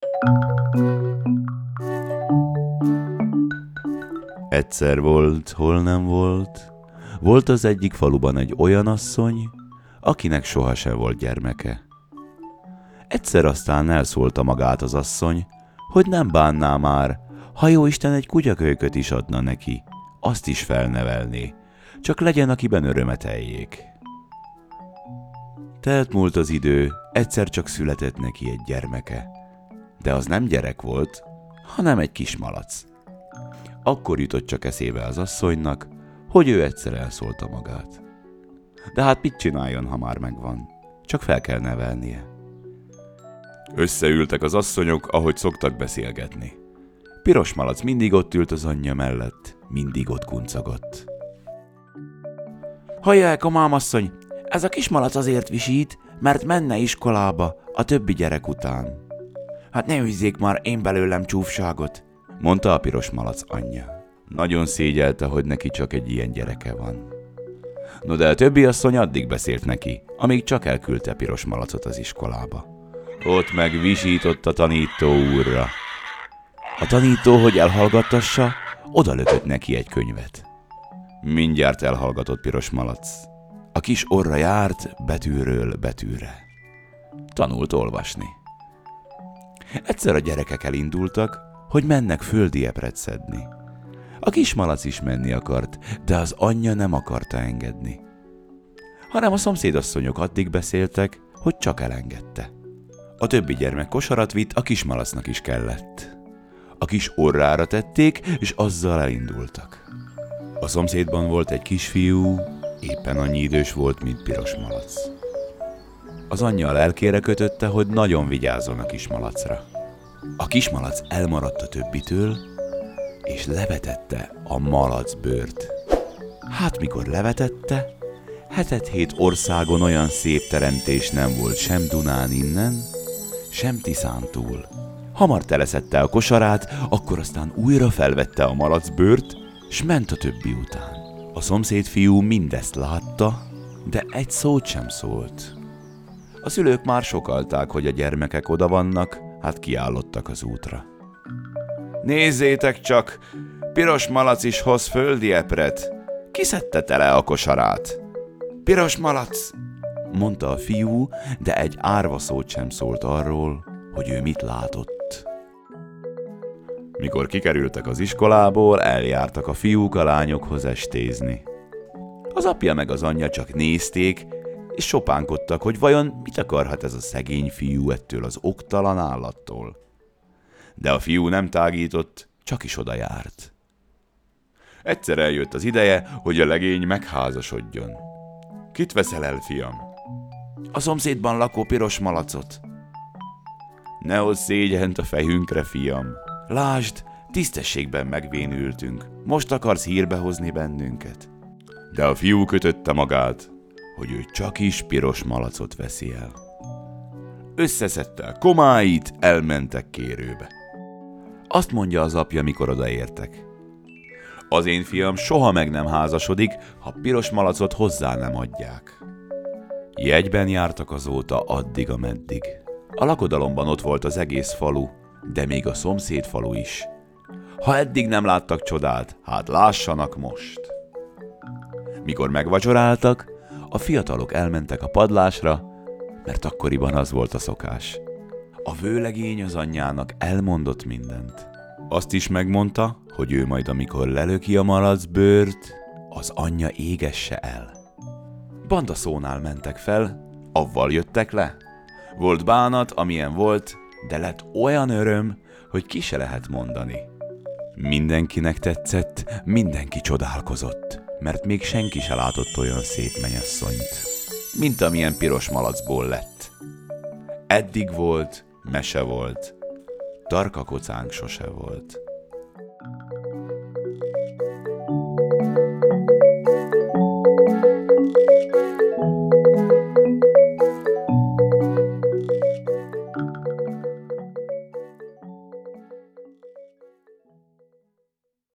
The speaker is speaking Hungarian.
Egyszer volt, hol nem volt. Volt az egyik faluban egy olyan asszony, akinek sohasem volt gyermeke. Egyszer aztán elszólta magát az asszony, hogy nem bánná már, ha jóisten egy kutyakölyköt is adna neki, azt is felnevelné, csak legyen, akiben örömet eljék. Telt múlt az idő, egyszer csak született neki egy gyermeke, de az nem gyerek volt, hanem egy kis malac. Akkor jutott csak eszébe az asszonynak, hogy ő egyszer elszólta magát. De hát mit csináljon, ha már megvan? Csak fel kell nevelnie. Összeültek az asszonyok, ahogy szoktak beszélgetni. Piros malac mindig ott ült az anyja mellett, mindig ott kuncogott. Hallják, a mámasszony, ez a kismalac azért visít, mert menne iskolába a többi gyerek után. Hát ne hűzzék már én belőlem csúfságot, mondta a piros malac anyja. Nagyon szégyelte, hogy neki csak egy ilyen gyereke van. No de a többi asszony addig beszélt neki, amíg csak elküldte piros malacot az iskolába. Ott meg visított a tanító úrra. A tanító, hogy elhallgattassa, odalökött neki egy könyvet. Mindjárt elhallgatott piros malac. A kis orra járt betűről betűre. Tanult olvasni. Egyszer a gyerekek elindultak, hogy mennek földi epret szedni. A kis malac is menni akart, de az anyja nem akarta engedni. Hanem a szomszédasszonyok addig beszéltek, hogy csak elengedte. A többi gyermek kosarat vitt, a kis malacnak is kellett. A kis orrára tették, és azzal elindultak. A szomszédban volt egy kisfiú, éppen annyi idős volt, mint piros malac. Az anyja a lelkére kötötte, hogy nagyon vigyázzon a kis malacra. A kis malac elmaradt a többitől, és levetette a malacbőrt. Hát mikor levetette, 7 országon olyan szép teremtés nem volt sem Dunán innen, sem Tiszán túl. Hamar teleszedte a kosarát, akkor aztán újra felvette a malacbőrt, s ment a többi után. A szomszéd fiú mindezt látta, de egy szót sem szólt. A szülők már sokalták, hogy a gyermekek oda vannak, hát kiállottak az útra. Nézzétek csak, piros malac is hoz földi epret. Ki szedte tele a kosarát? Piros malac, mondta a fiú, de egy árva szót sem szólt arról, hogy ő mit látott. Mikor kikerültek az iskolából, eljártak a fiúk a lányokhoz estézni. Az apja meg az anyja csak nézték, és sopánkodtak, hogy vajon mit akarhat ez a szegény fiú ettől az oktalan állattól. De a fiú nem tágított, csak is oda járt. Egyszer eljött az ideje, hogy a legény megházasodjon. Kit veszel el, fiam? A szomszédban lakó piros malacot. Ne hozz szégyent a fejünkre, fiam. Lásd, tisztességben megvénültünk. Most akarsz hírbe hozni bennünket. De a fiú kötötte magát, hogy ő csak is piros malacot veszi el. Összeszedte a komáit, elmentek kérőbe. Azt mondja az apja, mikor odaértek. Az én fiam soha meg nem házasodik, ha piros malacot hozzá nem adják. Jegyben jártak azóta addig, ameddig. A lakodalomban ott volt az egész falu, de még a szomszéd falu is. Ha eddig nem láttak csodát, hát lássanak most. Mikor megvacsoráltak, a fiatalok elmentek a padlásra, mert akkoriban az volt a szokás. A vőlegény az anyjának elmondott mindent. Azt is megmondta, hogy ő majd amikor lelöki a malacbőrt, az anyja égesse el. Bandaszónál mentek fel, avval jöttek le. Volt bánat, amilyen volt, de lett olyan öröm, hogy ki se lehet mondani. Mindenkinek tetszett, mindenki csodálkozott, mert még senki se látott olyan szép mennyasszonyt, mint amilyen piros malacból lett. Eddig volt, mese volt, tarka kocánk sose volt.